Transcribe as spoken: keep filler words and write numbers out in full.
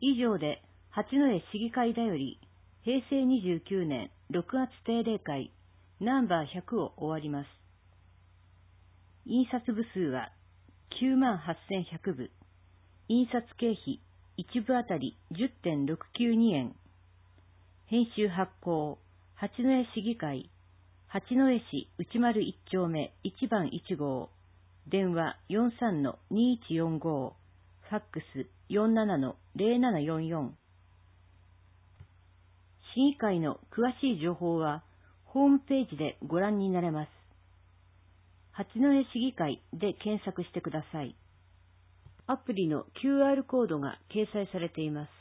以上で、八戸市議会だより、へいせいにじゅうきゅうねんろくがつ定例会ナンバーひゃくを終わります。印刷部数はきゅうまんはっせんひゃくぶ、印刷経費いちぶあたり じゅってんろくきゅうにえん、編集発行、八戸市議会、八戸市内丸いっちょうめいちばんいちごう、電話 よんさんのにいちよんご、ファックス よんななのぜろななよんよん。市議会の詳しい情報は、ホームページでご覧になれます。八戸市議会で検索してください。アプリの キューアール コードが掲載されています。